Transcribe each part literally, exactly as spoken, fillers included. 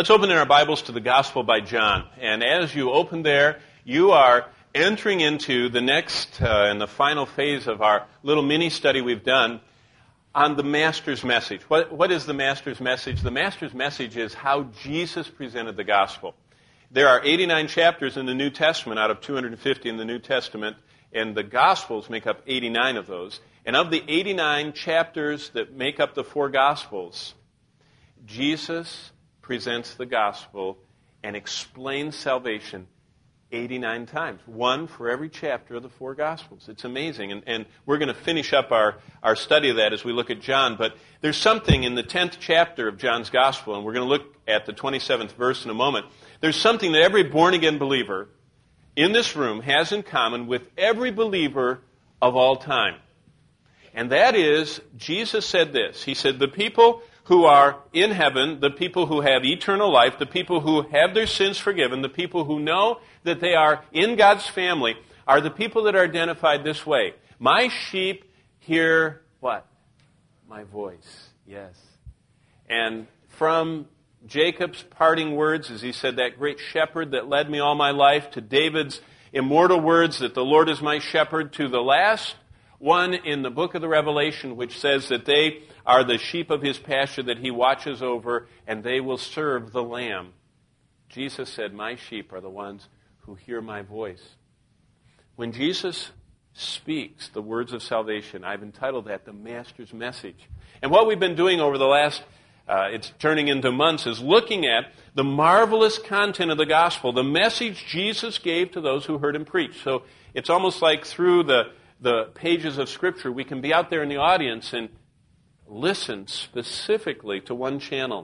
Let's open in our Bibles to the Gospel by John. And as you open there, you are entering into the next uh, and the final phase of our little mini-study we've done on the Master's message. What, what is the Master's message? The Master's message is how Jesus presented the Gospel. There are eighty-nine chapters in the New Testament out of two hundred fifty in the New Testament, and the Gospels make up eighty-nine of those. And of the eighty-nine chapters that make up the four Gospels, Jesus presents the gospel and explains salvation eighty-nine times. One for every chapter of the four Gospels. It's amazing. And, and we're going to finish up our, our study of that as we look at John. But there's something in the tenth chapter of John's Gospel, and we're going to look at the twenty-seventh verse in a moment. There's something that every born-again believer in this room has in common with every believer of all time. And that is, Jesus said this. He said, the people who are in heaven, the people who have eternal life, the people who have their sins forgiven, the people who know that they are in God's family, are the people that are identified this way. My sheep hear what? My voice. Yes. And from Jacob's parting words, as he said, that great shepherd that led me all my life, to David's immortal words that the Lord is my shepherd, to the last one in the book of the Revelation, which says that they are the sheep of his pasture that he watches over, and they will serve the Lamb. Jesus said, my sheep are the ones who hear my voice. When Jesus speaks the words of salvation, I've entitled that the Master's message. And what we've been doing over the last, uh, it's turning into months, is looking at the marvelous content of the gospel, the message Jesus gave to those who heard him preach. So it's almost like through the the pages of Scripture, we can be out there in the audience and listen specifically to one channel.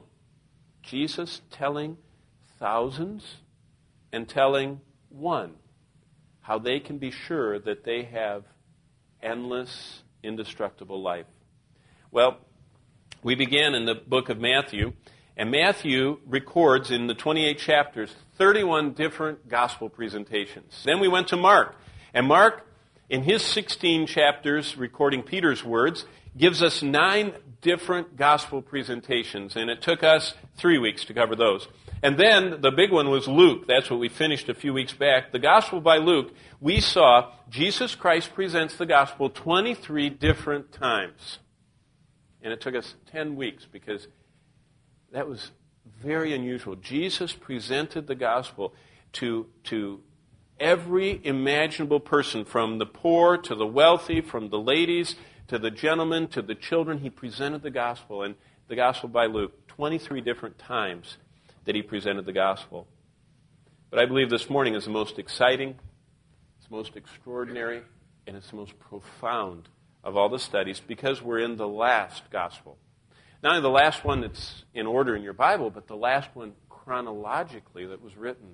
Jesus telling thousands and telling one how they can be sure that they have endless, indestructible life. Well, we began in the book of Matthew, and Matthew records in the twenty-eight chapters thirty-one different gospel presentations. Then we went to Mark, and Mark, in his sixteen chapters, recording Peter's words, gives us nine different gospel presentations, and it took us three weeks to cover those. And then the big one was Luke. That's what we finished a few weeks back. The gospel by Luke, we saw Jesus Christ presents the gospel twenty-three different times. And it took us ten weeks because that was very unusual. Jesus presented the gospel to to every imaginable person, from the poor to the wealthy, from the ladies to the gentlemen to the children. He presented the gospel, and the gospel by Luke, twenty-three different times that he presented the gospel. But I believe this morning is the most exciting, it's the most extraordinary, and it's the most profound of all the studies, because we're in the last gospel. Not only the last one that's in order in your Bible, but the last one chronologically that was written.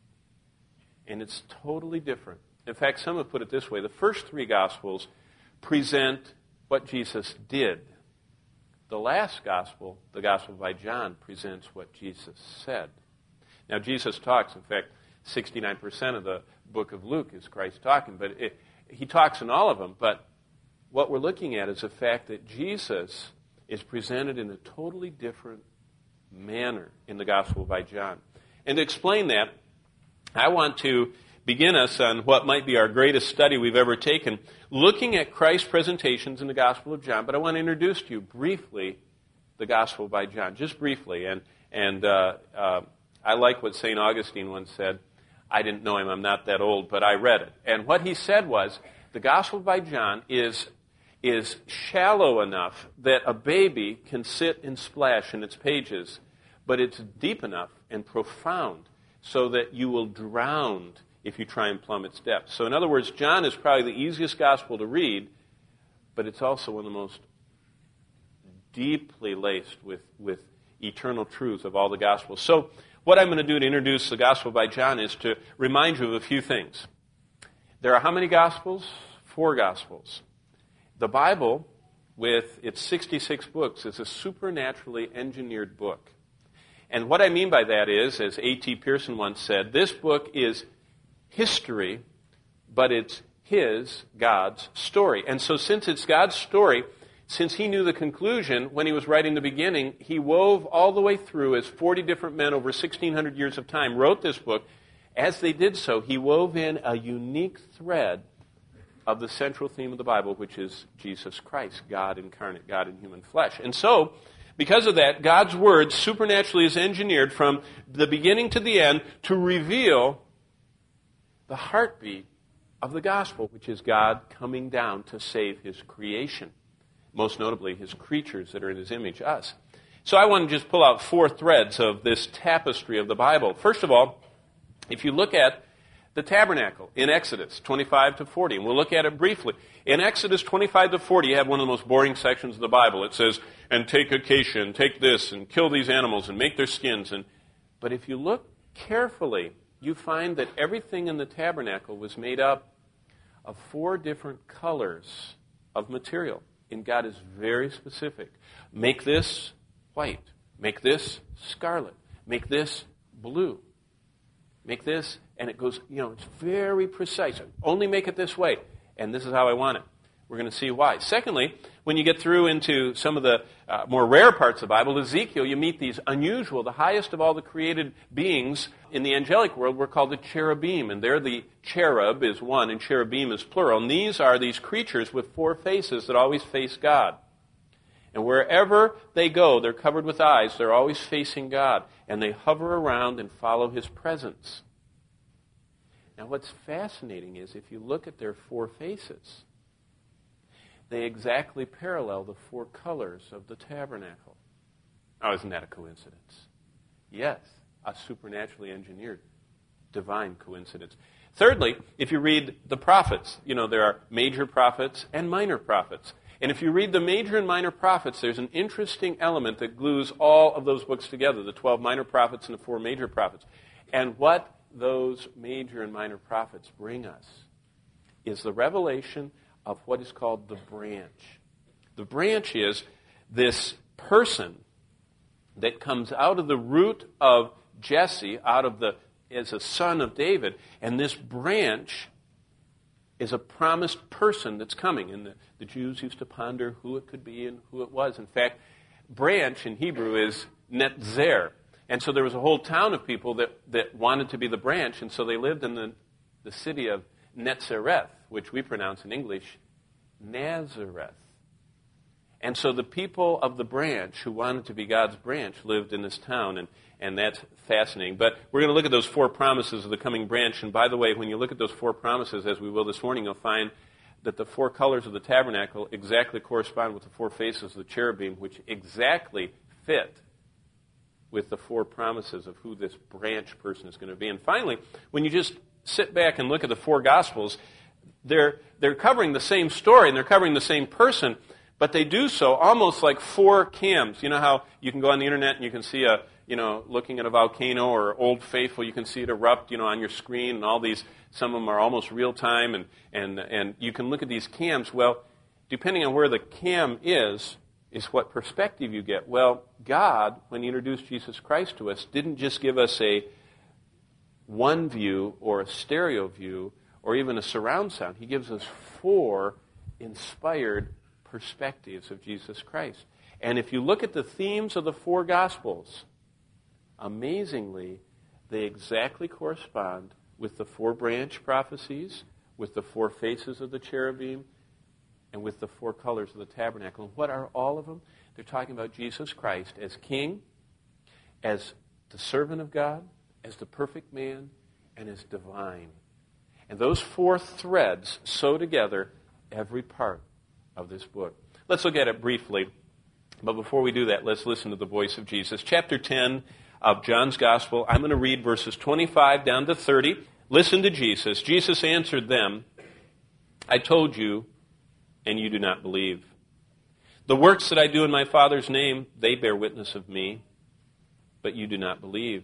And it's totally different. In fact, some have put it this way. The first three Gospels present what Jesus did. The last Gospel, the Gospel by John, presents what Jesus said. Now, Jesus talks. In fact, sixty-nine percent of the book of Luke is Christ talking. But it, he talks in all of them. But what we're looking at is the fact that Jesus is presented in a totally different manner in the Gospel by John. And to explain that, I want to begin us on what might be our greatest study we've ever taken, looking at Christ's presentations in the Gospel of John. But I want to introduce to you briefly the Gospel by John, just briefly. And and uh, uh, I like what Saint Augustine once said. I didn't know him, I'm not that old, but I read it. And what he said was, the Gospel by John is, is shallow enough that a baby can sit and splash in its pages, but it's deep enough and profound so that you will drown if you try and plumb its depths. So in other words, John is probably the easiest gospel to read, but it's also one of the most deeply laced with, with eternal truth of all the gospels. So what I'm going to do to introduce the gospel by John is to remind you of a few things. There are how many gospels? Four gospels. The Bible, with its sixty-six books, is a supernaturally engineered book. And what I mean by that is, as A T Pearson once said, this book is history, but it's his, God's, story. And so since it's God's story, since he knew the conclusion when he was writing the beginning, he wove all the way through as forty different men over sixteen hundred years of time wrote this book. As they did so, he wove in a unique thread of the central theme of the Bible, which is Jesus Christ, God incarnate, God in human flesh. And so, because of that, God's Word supernaturally is engineered from the beginning to the end to reveal the heartbeat of the gospel, which is God coming down to save His creation, most notably His creatures that are in His image, us. So I want to just pull out four threads of this tapestry of the Bible. First of all, if you look at the tabernacle in Exodus twenty-five to forty, and we'll look at it briefly. In Exodus twenty-five to forty, you have one of the most boring sections of the Bible. It says, and take acacia, and take this, and kill these animals, and make their skins. And But if you look carefully, you find that everything in the tabernacle was made up of four different colors of material. And God is very specific. Make this white. Make this scarlet. Make this blue. Make this, and it goes, you know, it's very precise. Only make it this way, and this is how I want it. We're going to see why. Secondly, when you get through into some of the uh, more rare parts of the Bible, Ezekiel, you meet these unusual, the highest of all the created beings in the angelic world were called the cherubim, and they're the cherub is one, and cherubim is plural. And these are these creatures with four faces that always face God. And wherever they go, they're covered with eyes. They're always facing God. And they hover around and follow His presence. Now what's fascinating is if you look at their four faces, they exactly parallel the four colors of the tabernacle. Oh, isn't that a coincidence? Yes, a supernaturally engineered divine coincidence. Thirdly, if you read the prophets, you know, there are major prophets and minor prophets. And if you read the major and minor prophets, there's an interesting element that glues all of those books together, the twelve minor prophets and the four major prophets. And what those major and minor prophets bring us is the revelation of what is called the branch. The branch is this person that comes out of the root of Jesse, out of the, as a son of David, and this branch is a promised person that's coming. And the, the Jews used to ponder who it could be and who it was. In fact, branch in Hebrew is netzer. And so there was a whole town of people that, that wanted to be the branch, and so they lived in the, the city of Netzareth, which we pronounce in English Nazareth. And so the people of the branch who wanted to be God's branch lived in this town, and, and that's fascinating. But we're going to look at those four promises of the coming branch. And by the way, when you look at those four promises, as we will this morning, you'll find that the four colors of the tabernacle exactly correspond with the four faces of the cherubim, which exactly fit with the four promises of who this branch person is going to be. And finally, when you just sit back and look at the four Gospels, they're, they're covering the same story and they're covering the same person, but they do so almost like four cams. You know how you can go on the internet and you can see a, you know, looking at a volcano or Old Faithful, you can see it erupt, you know, on your screen, and all these, some of them are almost real time, and, and, and you can look at these cams. Well, depending on where the cam is, is what perspective you get. Well, God, when He introduced Jesus Christ to us, didn't just give us a one view or a stereo view or even a surround sound. He gives us four inspired perspectives of Jesus Christ. And if you look at the themes of the four Gospels, amazingly, they exactly correspond with the four branch prophecies, with the four faces of the cherubim, and with the four colors of the tabernacle. And what are all of them? They're talking about Jesus Christ as King, as the servant of God, as the perfect man, and as divine. And those four threads sew together every part of this book. Let's look at it briefly. But before we do that, let's listen to the voice of Jesus. Chapter ten of John's Gospel. I'm going to read verses twenty-five down to thirty. Listen to Jesus. Jesus answered them, I told you, and you do not believe. The works that I do in my Father's name, they bear witness of me, but you do not believe.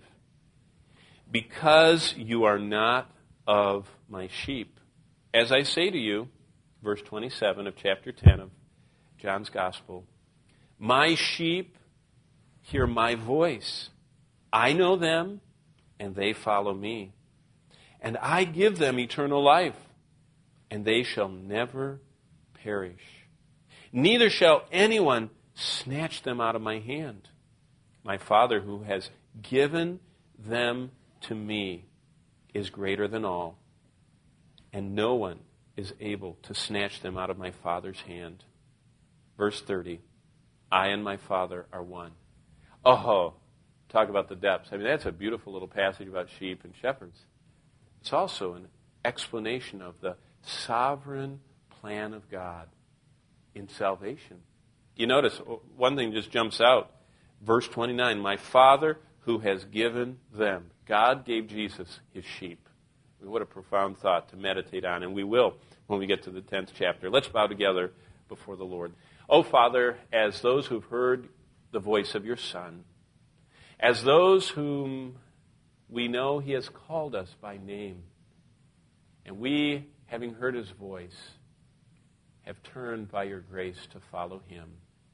Because you are not of my sheep. As I say to you, verse twenty-seven of chapter ten of John's Gospel, my sheep hear my voice. I know them, and they follow me. And I give them eternal life, and they shall never perish. neither shall anyone snatch them out of my hand. My Father who has given them to me is greater than all, and no one is able to snatch them out of my Father's hand. Verse thirty, I and my Father are one. Oh, talk about the depths. I mean, that's a beautiful little passage about sheep and shepherds. It's also an explanation of the sovereign plan of God in salvation. You notice, one thing just jumps out. Verse twenty-nine, my Father who has given them. God gave Jesus his sheep. What a profound thought to meditate on, and we will when we get to the tenth chapter. Let's bow together before the Lord. Oh, Father, as those who've heard the voice of your Son, as those whom we know he has called us by name, and we, having heard his voice, have turned by your grace to follow him,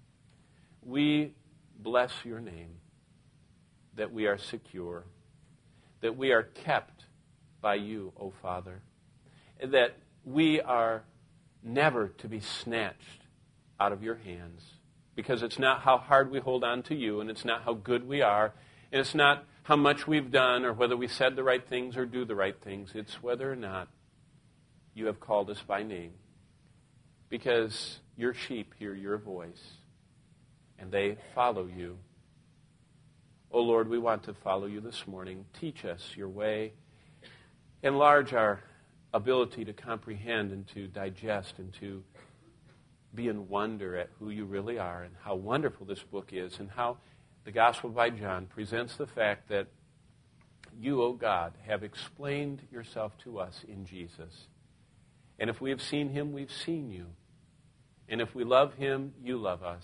we bless your name, that we are secure, that we are kept by you, O Father, that we are never to be snatched out of your hands, because it's not how hard we hold on to you, and it's not how good we are, and it's not how much we've done or whether we said the right things or do the right things. It's whether or not you have called us by name, because your sheep hear your voice, and they follow you. Oh Lord, we want to follow you this morning. Teach us your way. Enlarge our ability to comprehend and to digest and to be in wonder at who you really are and how wonderful this book is, and how the Gospel by John presents the fact that you, O God, have explained yourself to us in Jesus. And if we have seen him, we've seen you. And if we love him, you love us.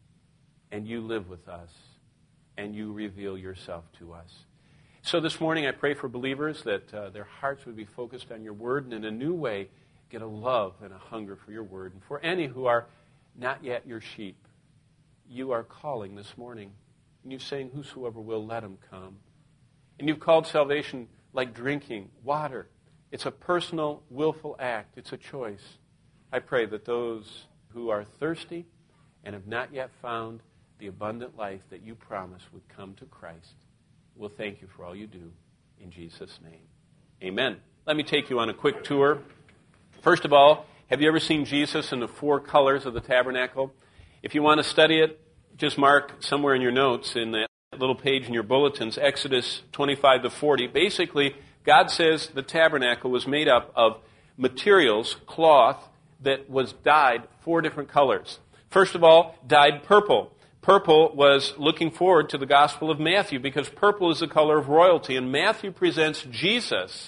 And you live with us. And you reveal yourself to us. So this morning I pray for believers that uh, their hearts would be focused on your word, and in a new way get a love and a hunger for your word. And for any who are not yet your sheep, you are calling this morning. And you're saying, whosoever will, let him come. And you've called salvation like drinking water. It's a personal, willful act. It's a choice. I pray that those who are thirsty and have not yet found the abundant life that you promised would come to Christ. We'll thank you for all you do. In Jesus' name, amen. Let me take you on a quick tour. First of all, have you ever seen Jesus in the four colors of the tabernacle? If you want to study it, just mark somewhere in your notes in that little page in your bulletins, Exodus twenty-five to forty. Basically, God says the tabernacle was made up of materials, cloth, that was dyed four different colors. First of all, dyed purple. Purple was looking forward to the Gospel of Matthew, because purple is the color of royalty, and Matthew presents Jesus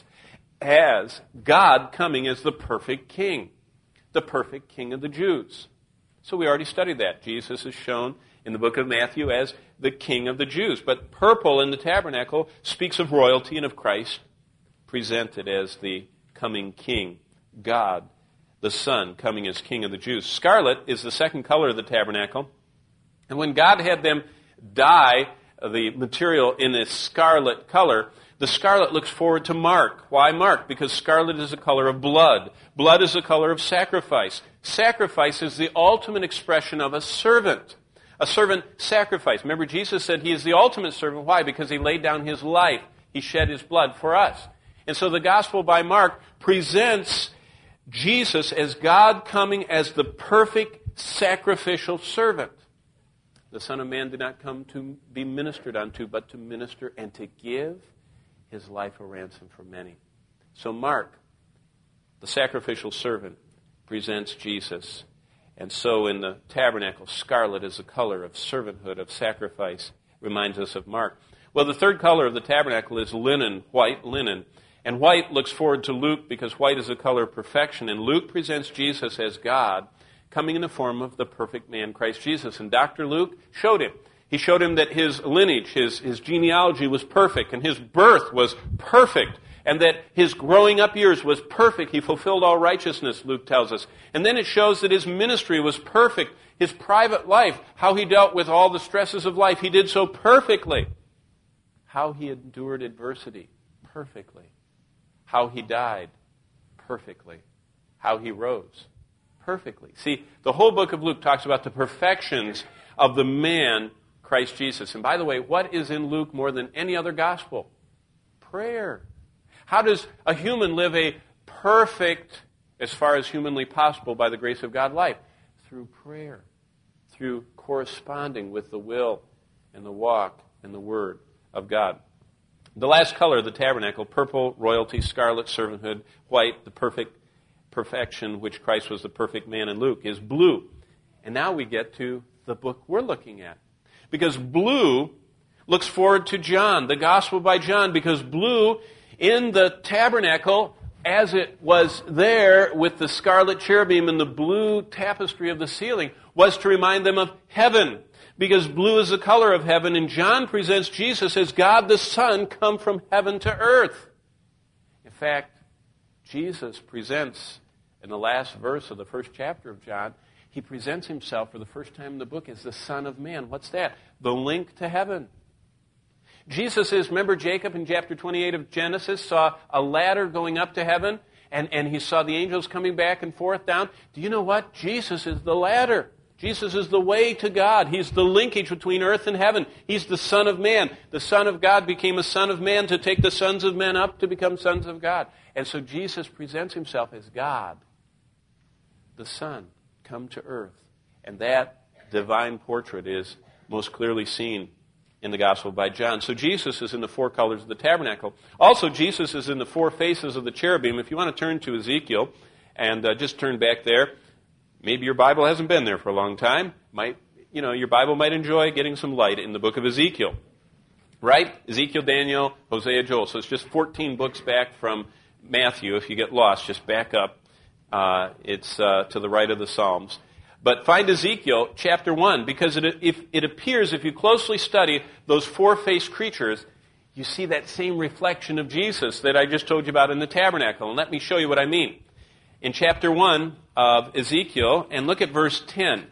as God coming as the perfect king, the perfect king of the Jews. So we already studied that. Jesus is shown in the book of Matthew as the king of the Jews. But purple in the tabernacle speaks of royalty and of Christ presented as the coming king, God, the Son, coming as king of the Jews. Scarlet is the second color of the tabernacle. And when God had them dye the material in a scarlet color, the scarlet looks forward to mark. Why mark? Because scarlet is the color of blood. Blood is the color of sacrifice. Sacrifice is the ultimate expression of a servant. A servant sacrifice. Remember, Jesus said he is the ultimate servant. Why? Because he laid down his life. He shed his blood for us. And so the Gospel by Mark presents Jesus as God coming as the perfect sacrificial servant. The Son of Man did not come to be ministered unto, but to minister and to give his life a ransom for many. So Mark, the sacrificial servant, presents Jesus. And so in the tabernacle, scarlet is the color of servanthood, of sacrifice, reminds us of Mark. Well, the third color of the tabernacle is linen, white linen. And white looks forward to Luke, because white is the color of perfection. And Luke presents Jesus as God, coming in the form of the perfect man, Christ Jesus. And Doctor Luke showed him. He showed him that his lineage, his, his genealogy was perfect, and his birth was perfect, and that his growing up years was perfect. He fulfilled all righteousness, Luke tells us. And then it shows that his ministry was perfect. His private life, how he dealt with all the stresses of life, he did so perfectly. How he endured adversity, perfectly. How he died, perfectly. How he rose, perfectly. See, the whole book of Luke talks about the perfections of the man, Christ Jesus. And by the way, what is in Luke more than any other gospel? Prayer. How does a human live a perfect, as far as humanly possible by the grace of God, life? Through prayer. Through corresponding with the will and the walk and the word of God. The last color of the tabernacle, purple, royalty, scarlet, servanthood, white, the perfect perfection, which Christ was the perfect man in Luke, is blue. And now we get to the book we're looking at. Because blue looks forward to John, the gospel by John, because blue in the tabernacle, as it was there with the scarlet cherubim and the blue tapestry of the ceiling, was to remind them of heaven. Because blue is the color of heaven, and John presents Jesus as God the Son come from heaven to earth. In fact, Jesus presents, in the last verse of the first chapter of John, he presents himself for the first time in the book as the Son of Man. What's that? The link to heaven. Jesus is, remember Jacob in chapter twenty-eight of Genesis saw a ladder going up to heaven, and, and he saw the angels coming back and forth down. Do you know what? Jesus is the ladder. Jesus is the way to God. He's the linkage between earth and heaven. He's the Son of Man. The Son of God became a Son of Man to take the sons of men up to become sons of God. And so Jesus presents himself as God, the Son, come to earth. And that divine portrait is most clearly seen in the Gospel by John. So Jesus is in the four colors of the tabernacle. Also, Jesus is in the four faces of the cherubim. If you want to turn to Ezekiel, and uh, just turn back there. Maybe your Bible hasn't been there for a long time. Might, you know, your Bible might enjoy getting some light in the book of Ezekiel. Right? Ezekiel, Daniel, Hosea, Joel. So it's just fourteen books back from Matthew. If you get lost, just back up. Uh, it's uh, to the right of the Psalms. But find Ezekiel chapter one, because it, if, it appears, if you closely study those four-faced creatures, you see that same reflection of Jesus that I just told you about in the tabernacle. And let me show you what I mean. In chapter one of Ezekiel, and look at verse ten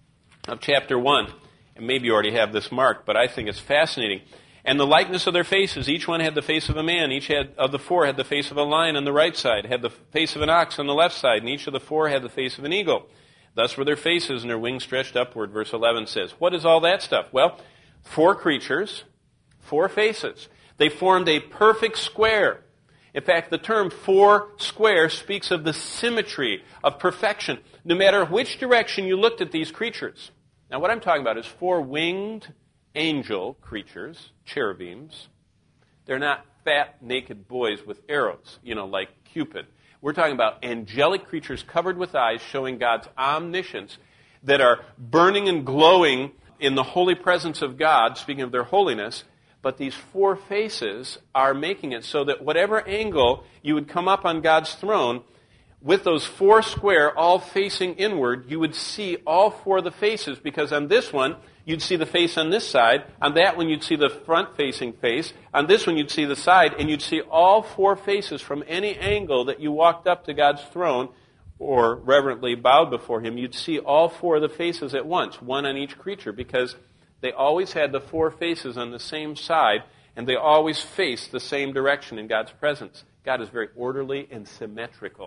of chapter one. And maybe you already have this marked, but I think it's fascinating. And the likeness of their faces, each one had the face of a man. Each had, of the four had the face of a lion on the right side, had the face of an ox on the left side, and each of the four had the face of an eagle. Thus were their faces, and their wings stretched upward, verse eleven says. What is all that stuff? Well, four creatures, four faces. They formed a perfect square. In fact, the term four square speaks of the symmetry of perfection, no matter which direction you looked at these creatures. Now, what I'm talking about is four winged angel creatures, cherubims. They're not fat, naked boys with arrows, you know, like Cupid. We're talking about angelic creatures covered with eyes showing God's omniscience that are burning and glowing in the holy presence of God, speaking of their holiness. But these four faces are making it so that whatever angle you would come up on God's throne, with those four square all facing inward, you would see all four of the faces, because on this one, you'd see the face on this side. On that one, you'd see the front-facing face. On this one, you'd see the side, and you'd see all four faces from any angle that you walked up to God's throne or reverently bowed before Him. You'd see all four of the faces at once, one on each creature, because they always had the four faces on the same side, and they always faced the same direction in God's presence. God is very orderly and symmetrical,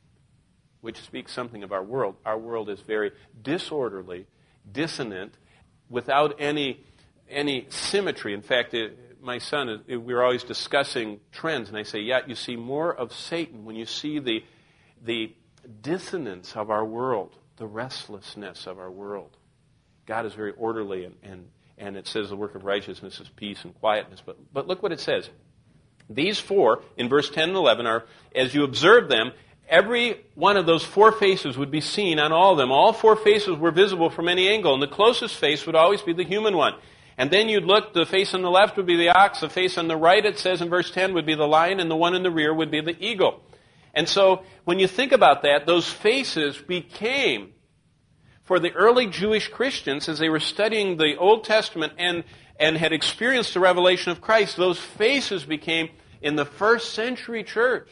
which speaks something of our world. Our world is very disorderly, dissonant, without any any symmetry. In fact, it, my son, it, we were always discussing trends, and I say, yeah, you see more of Satan when you see the the dissonance of our world, the restlessness of our world. God is very orderly, and, and, and it says the work of righteousness is peace and quietness. But, but look what it says. These four, in verse ten and eleven, are, as you observe them, every one of those four faces would be seen on all of them. All four faces were visible from any angle, and the closest face would always be the human one. And then you'd look, the face on the left would be the ox, the face on the right, it says in verse ten, would be the lion, and the one in the rear would be the eagle. And so, when you think about that, those faces became, for the early Jewish Christians, as they were studying the Old Testament and, and had experienced the revelation of Christ, those faces became, in the first century church,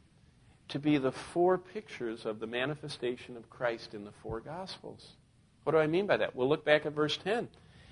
to be the four pictures of the manifestation of Christ in the four Gospels. What do I mean by that? We'll look back at verse ten.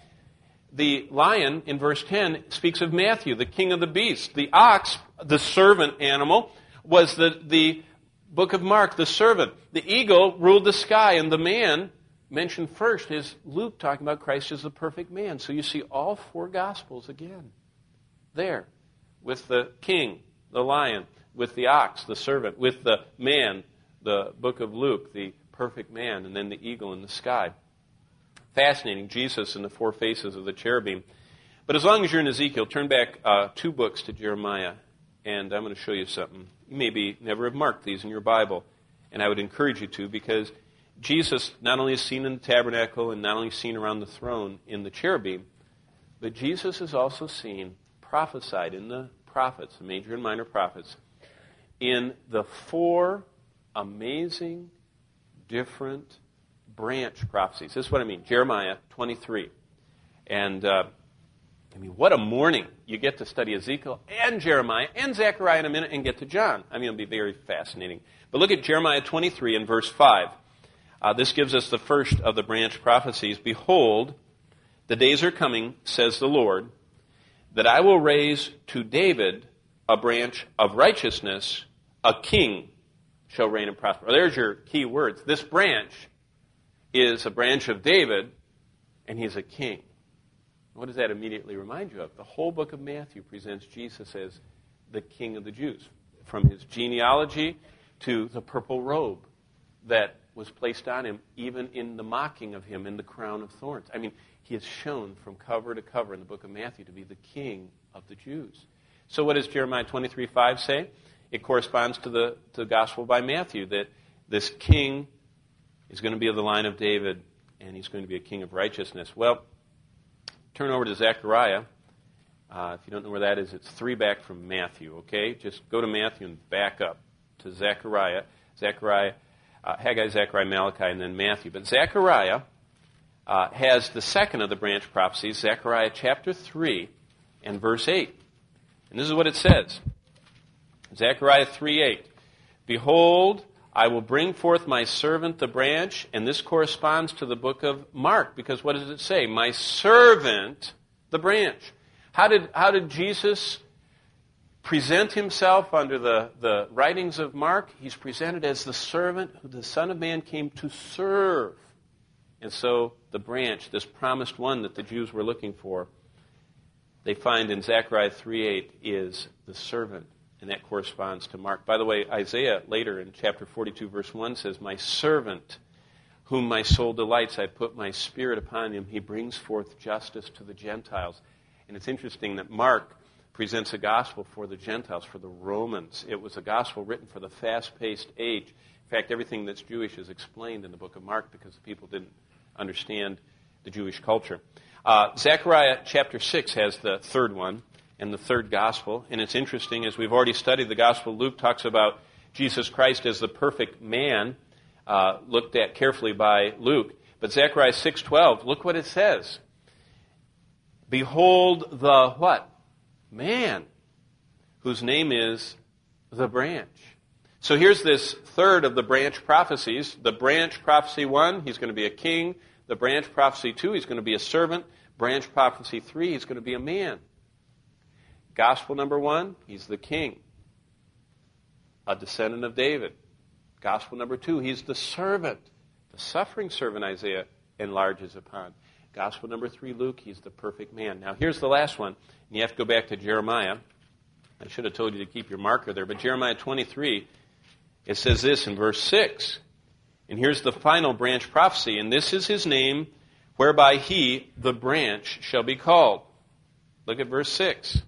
The lion, in verse ten, speaks of Matthew, the king of the beasts. The ox, the servant animal, was the, the book of Mark, the servant. The eagle ruled the sky, and the man mentioned first is Luke talking about Christ as the perfect man. So you see all four Gospels again there, with the king, the lion, with the ox, the servant, with the man, the book of Luke, the perfect man, and then the eagle in the sky. Fascinating, Jesus and the four faces of the cherubim. But as long as you're in Ezekiel, turn back uh, two books to Jeremiah, and I'm going to show you something. You maybe never have marked these in your Bible, and I would encourage you to, because Jesus not only is seen in the tabernacle and not only seen around the throne in the cherubim, but Jesus is also seen, prophesied in the prophets, the major and minor prophets, in the four amazing, different branch prophecies. This is what I mean. Jeremiah twenty-three. And, uh, I mean, what a morning. You get to study Ezekiel and Jeremiah and Zechariah in a minute and get to John. I mean, it'll be very fascinating. But look at Jeremiah twenty-three and verse five. Uh, this gives us the first of the branch prophecies. Behold, the days are coming, says the Lord, that I will raise to David a branch of righteousness, a king shall reign and prosper. Well, there's your key words. This branch is a branch of David, and he's a king. What does that immediately remind you of? The whole book of Matthew presents Jesus as the King of the Jews, from his genealogy to the purple robe that was placed on him, even in the mocking of him in the crown of thorns. I mean, he is shown from cover to cover in the book of Matthew to be the King of the Jews. So what does Jeremiah twenty-three five say? It corresponds to the, to the Gospel by Matthew, that this king is going to be of the line of David, and he's going to be a king of righteousness. Well, turn over to Zechariah. Uh, if you don't know where that is, it's three back from Matthew, okay? Just go to Matthew and back up to Zechariah. Zechariah, uh, Haggai, Zechariah, Malachi, and then Matthew. But Zechariah uh, has the second of the branch prophecies, Zechariah chapter three and verse eight. And this is what it says. Zechariah three eight. Behold, I will bring forth my servant the branch, and this corresponds to the book of Mark, because what does it say? My servant the branch. How did, how did Jesus present himself under the, the writings of Mark? He's presented as the servant who the Son of Man came to serve. And so the branch, this promised one that the Jews were looking for, they find in Zechariah three eight is the servant. And that corresponds to Mark. By the way, Isaiah later in chapter forty-two, verse one says, my servant, whom my soul delights, I put my spirit upon him. He brings forth justice to the Gentiles. And it's interesting that Mark presents a gospel for the Gentiles, for the Romans. It was a gospel written for the fast-paced age. In fact, everything that's Jewish is explained in the book of Mark because the people didn't understand the Jewish culture. Uh, Zechariah chapter six has the third one. And the third gospel. And it's interesting, as we've already studied the gospel, Luke talks about Jesus Christ as the perfect man, uh, looked at carefully by Luke. But Zechariah six twelve, look what it says. Behold the what? Man, whose name is the branch. So here's this third of the branch prophecies. The branch prophecy one, he's going to be a king. The branch prophecy two, he's going to be a servant. Branch prophecy three, he's going to be a man. Gospel number one, he's the king, a descendant of David. Gospel number two, he's the servant, the suffering servant Isaiah enlarges upon. Gospel number three, Luke, he's the perfect man. Now here's the last one, and you have to go back to Jeremiah. I should have told you to keep your marker there, but Jeremiah twenty-three, it says this in verse six. And here's the final branch prophecy, and this is his name, whereby he, the branch, shall be called. Look at verse six.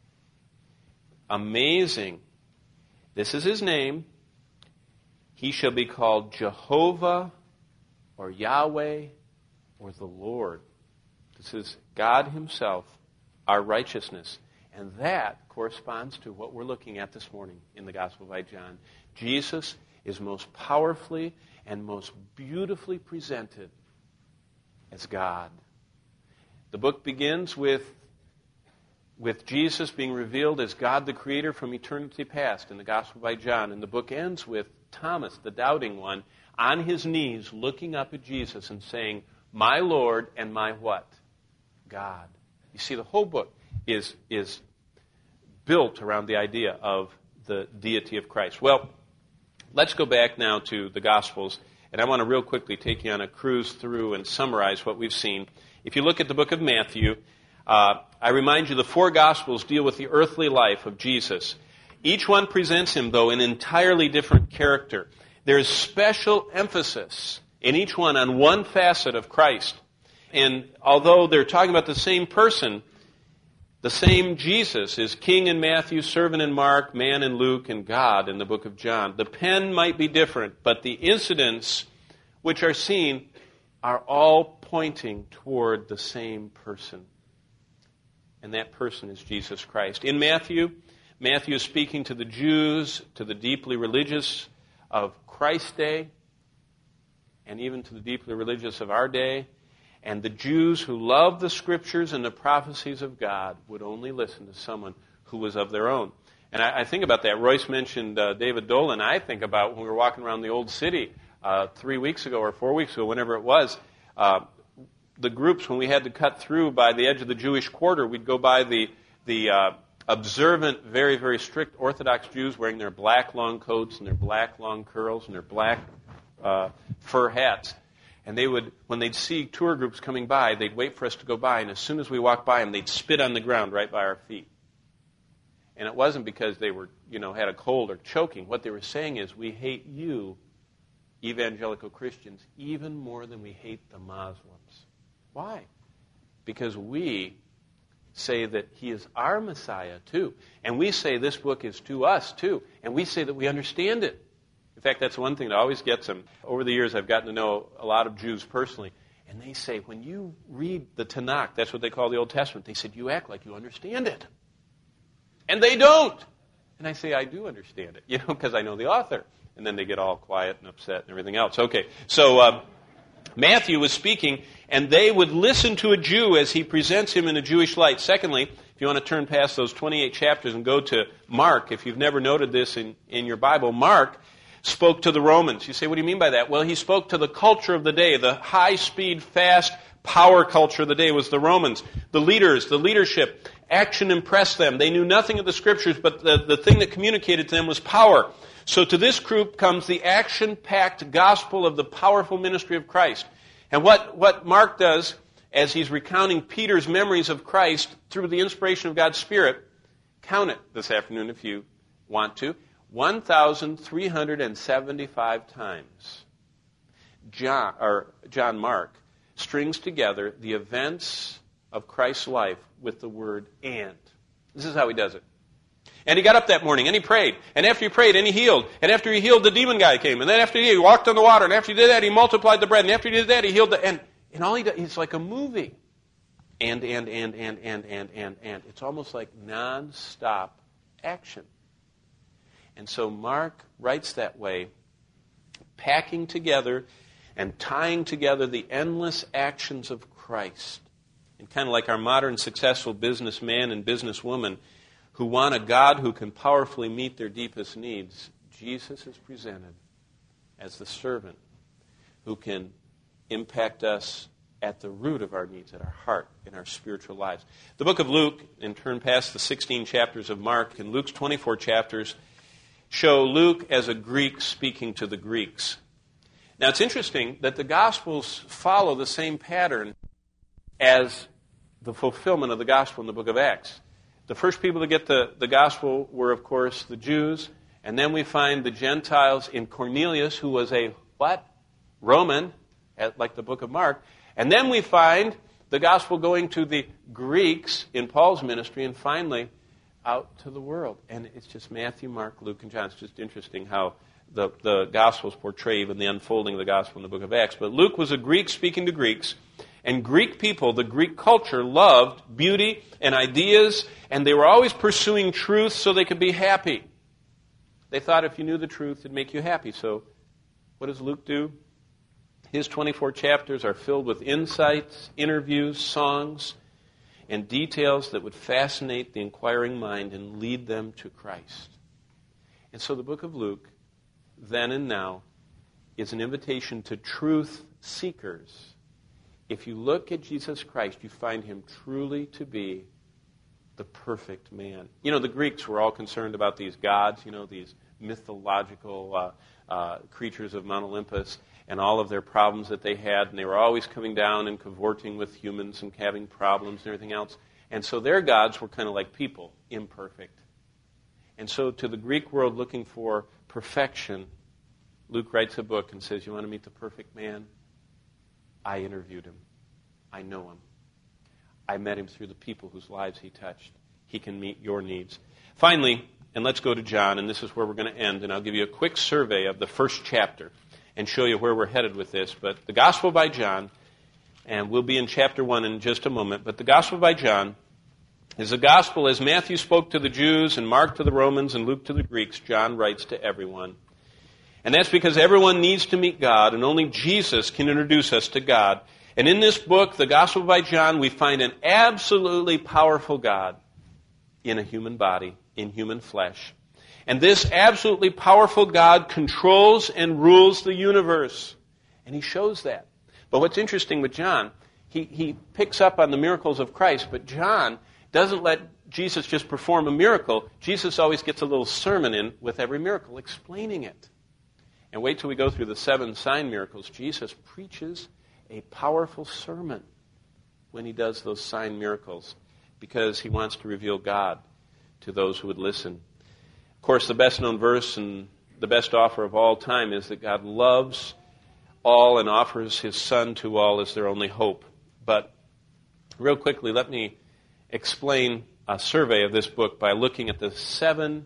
Amazing. This is his name. He shall be called Jehovah or Yahweh or the Lord. This is God himself, our righteousness. And that corresponds to what we're looking at this morning in the Gospel by John. Jesus is most powerfully and most beautifully presented as God. The book begins with with Jesus being revealed as God the Creator from eternity past in the Gospel by John. And the book ends with Thomas, the doubting one, on his knees looking up at Jesus and saying, my Lord and my what? God. You see, the whole book is, is built around the idea of the deity of Christ. Well, Let's go back now to the Gospels, and I want to real quickly take you on a cruise through and summarize what we've seen. If you look at the book of Matthew, uh, I remind you the four Gospels deal with the earthly life of Jesus. Each one presents him, though, in an entirely different character. There is special emphasis in each one on one facet of Christ. And although they're talking about the same person, the same Jesus is king in Matthew, servant in Mark, man in Luke, and God in the book of John. The pen might be different, but the incidents which are seen are all pointing toward the same person. And that person is Jesus Christ. In Matthew, Matthew is speaking to the Jews, to the deeply religious of Christ's day, and even to the deeply religious of our day. And the Jews who loved the Scriptures and the prophecies of God would only listen to someone who was of their own. And I, I think about that. Royce mentioned uh, David Dolan. I think about when we were walking around the old city uh, three weeks ago or four weeks ago, whenever it was, uh, the groups, when we had to cut through by the edge of the Jewish quarter, we'd go by the, the uh, observant, very, very strict Orthodox Jews wearing their black long coats and their black long curls and their black uh, fur hats. And they would, when they'd see tour groups coming by, they'd wait for us to go by, and as soon as we walked by them, they'd spit on the ground right by our feet. And it wasn't because they were, you know, had a cold or choking. What they were saying is, we hate you, evangelical Christians, even more than we hate the Muslims. Why? Because we say that he is our Messiah, too. And we say this book is to us, too. And we say that we understand it. In fact, that's one thing that always gets them. Over the years, I've gotten to know a lot of Jews personally, and they say, when you read the Tanakh, that's what they call the Old Testament, they said, you act like you understand it. And they don't. And I say, I do understand it, you know, because I know the author. And then they get all quiet and upset and everything else. Okay, so uh, Matthew was speaking, and they would listen to a Jew as he presents him in a Jewish light. Secondly, if you want to turn past those twenty-eight chapters and go to Mark, if you've never noted this in, in your Bible, Mark spoke to the Romans. You say, what do you mean by that? Well, he spoke to the culture of the day. The high-speed, fast, power culture of the day was the Romans. The leaders, the leadership, action impressed them. They knew nothing of the Scriptures, but the, the thing that communicated to them was power. So to this group comes the action-packed gospel of the powerful ministry of Christ. And what, what Mark does, as he's recounting Peter's memories of Christ through the inspiration of God's Spirit, count it this afternoon if you want to, one thousand three hundred seventy-five times. John, or John Mark strings together the events of Christ's life with the word "and." This is how he does it. And he got up that morning, and he prayed. And after he prayed, and he healed. And after he healed, the demon guy came. And then after he, he walked on the water. And after he did that, he multiplied the bread. And after he did that, he healed the... And, and all he does, it's like a movie. And, and, and, and, and, and, and, and. It's almost like non-stop action. And so Mark writes that way, packing together and tying together the endless actions of Christ. And kind of like our modern successful businessman and businesswoman who want a God who can powerfully meet their deepest needs, Jesus is presented as the servant who can impact us at the root of our needs, at our heart, in our spiritual lives. The book of Luke, and turn past the sixteen chapters of Mark, and Luke's twenty-four chapters, show Luke as a Greek speaking to the Greeks. Now, it's interesting that the Gospels follow the same pattern as the fulfillment of the Gospel in the book of Acts. The first people to get the, the Gospel were, of course, the Jews, and then we find the Gentiles in Cornelius, who was a, what? Roman, at, like the book of Mark. And then we find the Gospel going to the Greeks in Paul's ministry, and finally out to the world. And it's just Matthew, Mark, Luke, and John. It's just interesting how the, the Gospels portray even the unfolding of the Gospel in the book of Acts. But Luke was a Greek speaking to Greeks, and Greek people, the Greek culture, loved beauty and ideas, and they were always pursuing truth so they could be happy. They thought if you knew the truth, it'd make you happy. So what does Luke do? His twenty-four chapters are filled with insights, interviews, songs, and details that would fascinate the inquiring mind and lead them to Christ. And so the book of Luke, then and now, is an invitation to truth seekers. If you look at Jesus Christ, you find him truly to be the perfect man. You know, the Greeks were all concerned about these gods, you know, these mythological uh, uh, creatures of Mount Olympus and all of their problems that they had, and they were always coming down and cavorting with humans and having problems and everything else. And so their gods were kind of like people, imperfect. And so to the Greek world looking for perfection, Luke writes a book and says, you want to meet the perfect man? I interviewed him. I know him. I met him through the people whose lives he touched. He can meet your needs. Finally, and let's go to John, and this is where we're going to end, and I'll give you a quick survey of the first chapter and show you where we're headed with this. But the Gospel by John, and we'll be in chapter one in just a moment, but the Gospel by John is a gospel as Matthew spoke to the Jews and Mark to the Romans and Luke to the Greeks. John writes to everyone. And that's because everyone needs to meet God, and only Jesus can introduce us to God. And in this book, the Gospel by John, we find an absolutely powerful God in a human body, in human flesh. And this absolutely powerful God controls and rules the universe. And he shows that. But what's interesting with John, he, he picks up on the miracles of Christ, but John doesn't let Jesus just perform a miracle. Jesus always gets a little sermon in with every miracle, explaining it. And wait till we go through the seven sign miracles. Jesus preaches a powerful sermon when he does those sign miracles because he wants to reveal God to those who would listen. Of course, the best-known verse and the best offer of all time is that God loves all and offers his Son to all as their only hope. But real quickly, let me explain a survey of this book by looking at the seven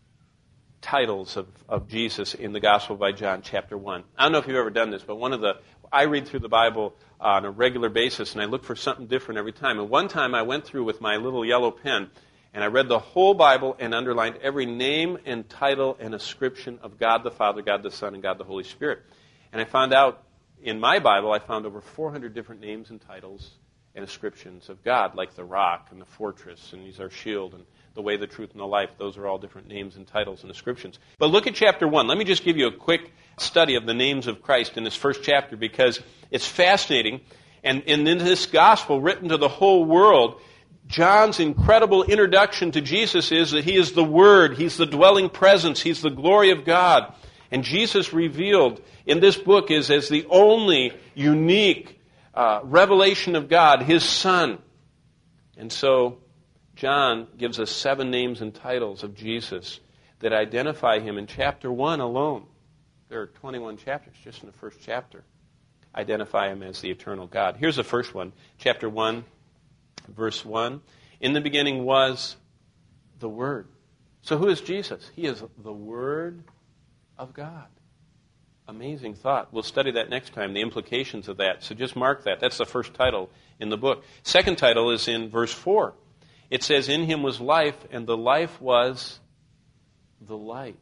titles of, of Jesus in the Gospel by John, chapter one. I don't know if you've ever done this, but one of the I read through the Bible on a regular basis, and I look for something different every time. And one time I went through with my little yellow pen, and I read the whole Bible and underlined every name and title and ascription of God the Father, God the Son, and God the Holy Spirit. And I found out, in my Bible, I found over four hundred different names and titles and ascriptions of God, like the rock and the fortress, and he's our shield, and the way, the truth, and the life. Those are all different names and titles and ascriptions. But look at chapter one. Let me just give you a quick study of the names of Christ in this first chapter because it's fascinating. And, and in this gospel written to the whole world, John's incredible introduction to Jesus is that he is the Word, he's the dwelling presence, he's the glory of God. And Jesus revealed in this book is as the only unique uh, revelation of God, his Son. And so John gives us seven names and titles of Jesus that identify him in chapter one alone. There are twenty-one chapters just in the first chapter. Identify him as the eternal God. Here's the first one. Chapter one, verse one. In the beginning was the Word. So who is Jesus? He is the Word of God. Amazing thought. We'll study that next time, the implications of that. So just mark that. That's the first title in the book. Second title is in verse four. It says, in him was life, and the life was the light.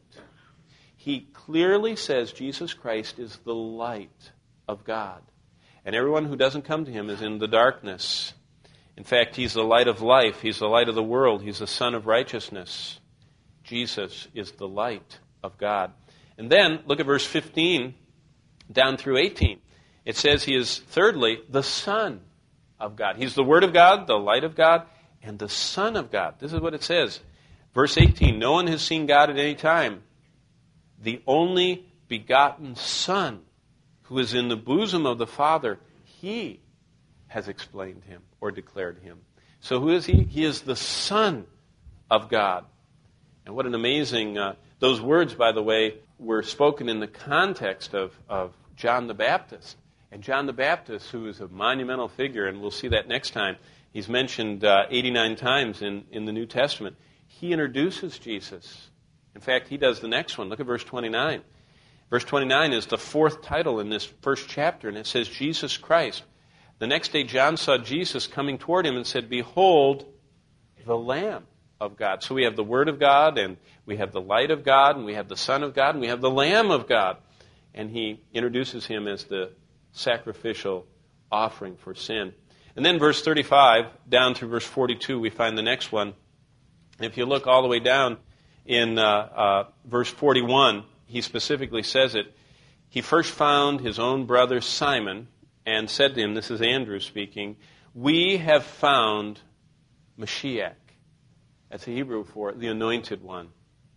He clearly says Jesus Christ is the light of God. And everyone who doesn't come to him is in the darkness. In fact, he's the light of life. He's the light of the world. He's the Son of righteousness. Jesus is the light of God. And then, look at verse fifteen down through eighteen. It says he is, thirdly, the Son of God. He's the Word of God, the light of God, and the Son of God. This is what it says. Verse eighteen, no one has seen God at any time. The only begotten Son, who is in the bosom of the Father, he has explained him or declared him. So who is he? He is the Son of God. And what an amazing... Uh, those words, by the way, were spoken in the context of, of John the Baptist. And John the Baptist, who is a monumental figure, and we'll see that next time, he's mentioned uh, eighty-nine times in, in the New Testament. He introduces Jesus. In fact, he does the next one. Look at verse twenty-nine. Verse twenty-nine is the fourth title in this first chapter, and it says, Jesus Christ. The next day, John saw Jesus coming toward him and said, behold, the Lamb of God. So we have the Word of God, and we have the light of God, and we have the Son of God, and we have the Lamb of God. And he introduces him as the sacrificial offering for sin. And then verse thirty-five, down through verse forty-two, we find the next one. And if you look all the way down in uh, uh, verse forty-one, he specifically says it. He first found his own brother Simon and said to him, this is Andrew speaking, we have found Mashiach. That's the Hebrew for the anointed one.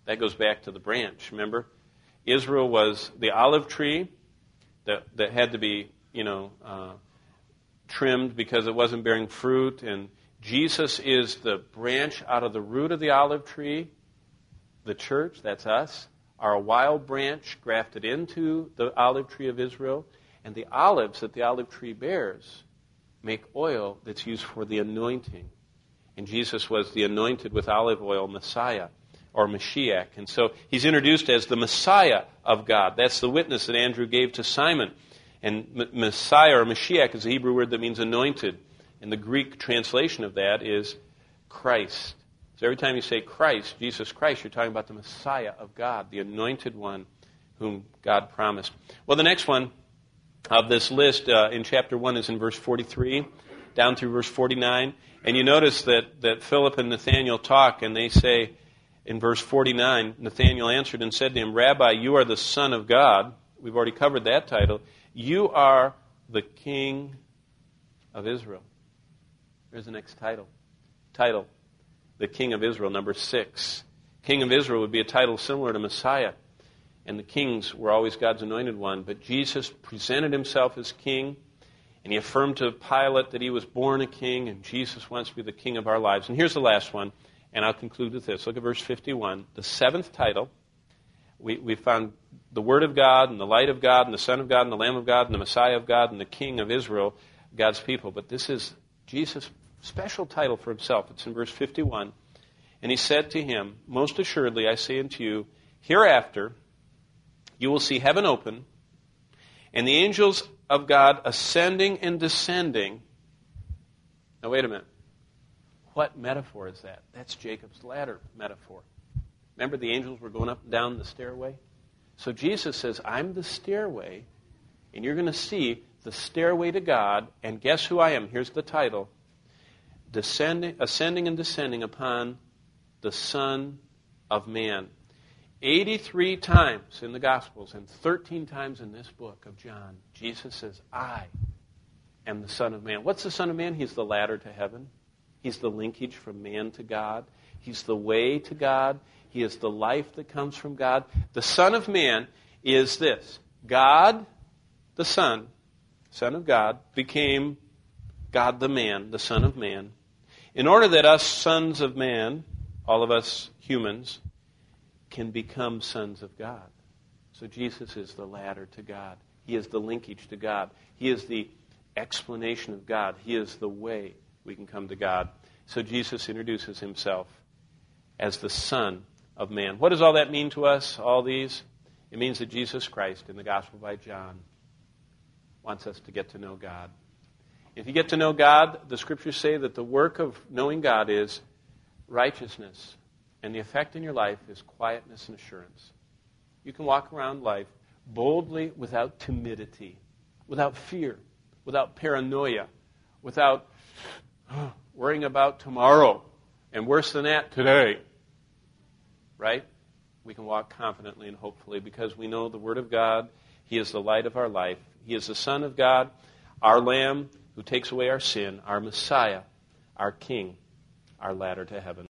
That goes back to the branch, remember? Israel was the olive tree that, that had to be, you know, uh, trimmed because it wasn't bearing fruit. And Jesus is the branch out of the root of the olive tree. The church, that's us, are a wild branch grafted into the olive tree of Israel. And the olives that the olive tree bears make oil that's used for the anointing. And Jesus was the anointed with olive oil Messiah, or Mashiach. And so he's introduced as the Messiah of God. That's the witness that Andrew gave to Simon. And M- Messiah or Mashiach is a Hebrew word that means anointed. And the Greek translation of that is Christ. So every time you say Christ, Jesus Christ, you're talking about the Messiah of God, the anointed one whom God promised. Well, the next one of this list uh, in chapter one is in verse forty-three, down through verse forty-nine. And you notice that, that Philip and Nathanael talk, and they say in verse forty-nine, Nathanael answered and said to him, Rabbi, you are the Son of God. We've already covered that title. You are the King of Israel. There's the next title. Title, the King of Israel, number six. King of Israel would be a title similar to Messiah. And the kings were always God's anointed one. But Jesus presented himself as king, and he affirmed to Pilate that he was born a king, and Jesus wants to be the king of our lives. And here's the last one, and I'll conclude with this. Look at verse fifty-one. The seventh title, we, we found the Word of God, and the Light of God, and the Son of God, and the Lamb of God, and the Messiah of God, and the King of Israel, God's people. But this is Jesus' special title for himself. It's in verse fifty-one. And he said to him, Most assuredly I say unto you, hereafter you will see heaven open, and the angels of God ascending and descending. Now wait a minute. What metaphor is that? That's Jacob's ladder metaphor. Remember the angels were going up and down the stairway? So Jesus says, I'm the stairway, and you're going to see the stairway to God, and guess who I am? Here's the title. Descending, ascending and descending upon the Son of Man. eighty-three times in the Gospels and thirteen times in this book of John, Jesus says, I am the Son of Man. What's the Son of Man? He's the ladder to heaven. He's the linkage from man to God. He's the way to God. He is the life that comes from God. The Son of Man is this. God, the Son, Son of God, became God the man, the Son of Man, in order that us sons of man, all of us humans, can become sons of God. So Jesus is the ladder to God. He is the linkage to God. He is the explanation of God. He is the way we can come to God. So Jesus introduces himself as the Son of Man. What does all that mean to us, all these? It means that Jesus Christ, in the Gospel by John, wants us to get to know God. If you get to know God, the Scriptures say that the work of knowing God is righteousness. And the effect in your life is quietness and assurance. You can walk around life boldly without timidity, without fear, without paranoia, without worrying about tomorrow, and worse than that, today. Right? We can walk confidently and hopefully because we know the Word of God. He is the light of our life. He is the Son of God, our Lamb who takes away our sin, our Messiah, our King, our ladder to heaven.